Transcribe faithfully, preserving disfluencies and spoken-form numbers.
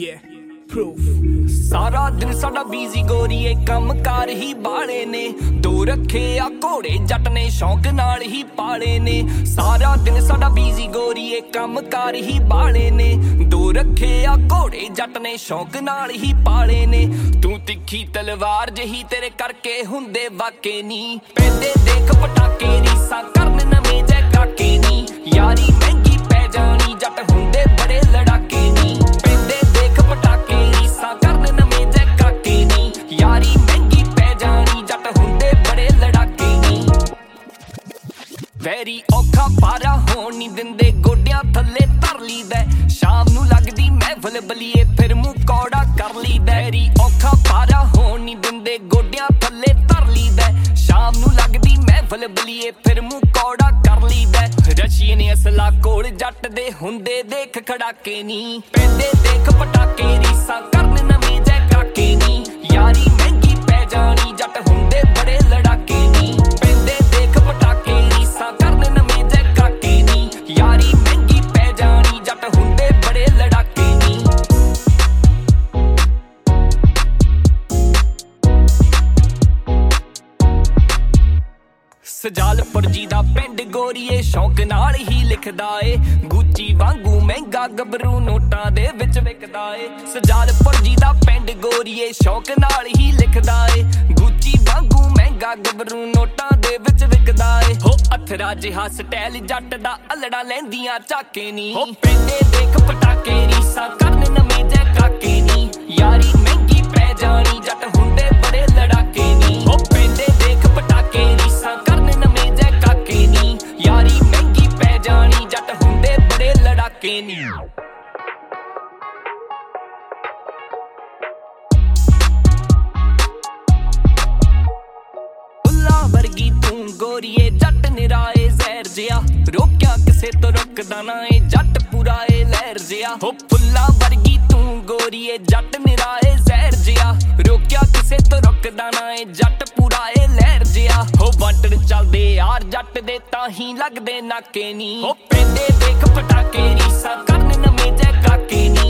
Yeah, proof. ਸਾਰਾ ਦਿਨ ਸਾਡਾ ਬੀਜ਼ੀ ਗੋਰੀਏ ਕੰਮ ਕਾਰ ਹੀ ਬਾਲੇ ਨੇ ਦੋ ਰੱਖੇ ਆ ਘੋੜੇ ਜੱਟ ਨੇ ਸ਼ੌਂਕ ਨਾਲ ਹੀ ਪਾਲੇ ਨੇ ਸਾਰਾ ਦਿਨ ਸਾਡਾ ਬੀਜ਼ੀ ਗੋਰੀਏ ਕੰਮ ਕਾਰ ਹੀ ਬਾਲੇ ਨੇ ਦੋ ਰੱਖੇ ਆ ਘੋੜੇ ਜੱਟ ਨੇ ਸ਼ੌਂਕ ਨਾਲ ਹੀ ਪਾਲੇ ਨੇ ਤੂੰ ਤਿੱਖੀ ਤਲਵਾਰ ਜਹੀ ਤੇਰੇ ਕਰਕੇ ਹੁੰਦੇ ਵਾਕੇ ਨੀ ਪੈਂਦੇ ਦੇਖ ਪਟਾਕੇ ਰੀਸਾਂ ਕਰਨ ਨਵੇਂ ਜੈ ਕਾਕੇ ਨੀ ਯਾਰੀ ਮਹਿੰਗੀ ਪੈ ਜਾਣੀ ਜੱਟ ਹੁੰਦੇ ਬੜੇ ਲੜਾਕੇ ਨੀ ਪੈਂਦੇ ਦੇਖ ਪਟਾਕੇ ਰੀਸਾਂ ਕਰਨ ਨਵੇਂ ਜੈ ਕਾਕੇ ਨੀ ਯਾਰੀ ਮਹਿੰਗੀ ਪੈ ਜਾਣੀ ਜੱਟ ਹੁੰਦੇ ਬੜੇ ਲੜਾਕੇ ਨੀ ਵੈਰੀ ਔਖਾ ਪਾਰਾ ਹੋਣ ਨੀ ਦਿੰਦੇ ਗੋਡਿਆਂ ਥੱਲੇ ਧਰ ਲੀਦਾ ਸ਼ਾਮ ਨੂੰ ਲੱਗਦੀ ਮਹਿਫਲ ਬਲੀਏ ਫਿਰ ਮੂੰਹ ਕੌੜਾ ਕਰ ਲੀਦਾ ਵੈਰੀ ਔਖਾ ਪਾਰਾ ਹੋਣ ਨੀ ਦਿੰਦੇ ਗੋਡਿਆਂ ਥੱਲੇ ਧਰ ਲੀਦਾ ਸ਼ਾਮ ਨੂੰ ਲੱਗਦੀ ਮਹਿਫਲ ਬਲੀਏ ਫਿਰ ਮੂੰਹ ਕੌੜਾ ਕਰ ਲੀਦਾ ਰਸ਼ੀਏ ਨੇ ਅਸਲਾ ਕੋਲ ਜੱਟ ਦੇ ਹੁੰਦੇ ਦੇਖ ਖੜਾਕੇ ਨੀ ਪੈਂਦੇ ਦੇਖ ਪਟਾਕੇ ਰੀਸਾਂ ਕਰਨ ਨਵੇਂ ਜੈ ਕਾਕੇ ਨੀ ਯਾਰੀ ਮਹਿੰਗੀ ਪੈ ਜਾਣੀ ਜੱਟ ਹੁੰਦੇ ਬੜੇ ਲੜਾਕੇ ਨੀ ਪੈਂਦੇ ਦੇਖ ਪਟਾਕੇ ਰੀਸਾਂ ਕਰਨ ਨਵੇਂ ਜੈ ਕਾਕੇ ਨੀ ਯਾਰੀ ਮਹਿੰਗੀ ਪੈ ਜਾਣੀ ਜੱਟ ਹੁੰਦੇ ਬੜੇ ਲੜਾਕੇ ਨੀ ਸਜਾਲਪੁਰ ਜੀ ਦਾ ਪਿੰਡ ਗੋਰੀਏ ਸ਼ੌਂਕ ਨਾਲ ਹੀ ਲਿਖਦਾ ਏ ਗੁੱਚੀ ਵਾਂਗੂ ਮਹਿੰਗਾ ਗੱਭਰੂ ਨੋਟਾਂ ਦੇ ਵਿੱਚ ਵਿਕਦਾ ਏ ਸਜਾਲਪੁਰ ਜੀ ਦਾ ਪਿੰਡ ਗੋਰੀਏ ਸ਼ੌਂਕ ਨਾਲ ਹੀ ਲਿਖਦਾ ਏ ਗੁੱਚੀ ਵਾਂਗੂ ਮਹਿੰਗਾ ਗੱਭਰੂ ਨੋਟਾਂ ਦੇ ਵਿੱਚ ਵਿਕਦਾ ਏ ਹੋ ਅਥਰਾ ਜਿਹਾ ਸਟਾਈਲ ਜੱਟ ਦਾ ਅਲੜਾ ਲੈਂਦੀਆਂ ਝਾਕੇ ਨੀ ਹੋ ਪੈਂਦੇ ਦੇਖ ਪਟਾਕੇ ਰੀਸਾਂ ਕਰਨ ਨਵੇਂ ਜੈ ਕਾਕੇ ਨੀ ਯਾਰੀ ਮਹਿੰਗੀ ਪੈ ਜਾਣੀ ਜੱਟ ਹੁੰਦੇ ਬੜੇ ਲੜਾਕੇ ਨੀ ਹੋ ਪੈਂਦੇ ਦੇਖ ਪਟਾਕੇ ਰੀਸਾਂ ਯਾਰੀ ਮਹਿੰਗੀ ਪੈ ਜਾਣੀ ਜੱਟ ਹੁੰਦੇ ਬੜੇ ਲੜਾਕੇ ਨੀ ਫੁੱਲਾਂ ਵਰਗੀ ਤੂੰ ਗੋਰੀਏ ਜੱਟ ਨਿਰਾਏ ਜ਼ਹਿਰ ਜਿਆ ਰੋਕਿਆ ਕਿਸੇ ਤੋਂ ਰੁਕਦਾ ਨਾ ਏ ਜੱਟ ਪੂਰਾ ਏ ਲਹਿਰ ਜਿਆ ਹੋ ਫੁੱਲਾਂ ਵਰਗੀ ਤੂੰ ਗੋਰੀਏ ਜੱਟ ਨਿਰਾਏ ਜ਼ਹਿਰ ਜਿਆ ਰੋਕਿਆ ਕਿਸੇ ਤੋਂ ਰੁਕਦਾ ਨਾ ਏ ਜੱਟ ਪੂਰਾ ਏ ਲਹਿਰ ਜਿਆ ਹੋ ਵੰਟੜ ਚੱਲਦੇ ਯਾਰ ਜੱਟ ਦੇ ਤਾਂ ਹੀ ਲੱਗਦੇ ਨਾਕੇ ਨੀ ਹੋ ਪੈਂਦੇ ਦੇਖ ਪਟਾਕੇ ਰੀਸਾਂ ਕਰਨ ਨਵੇਂ ਜੈ ਕਾਕੇ ਨੀ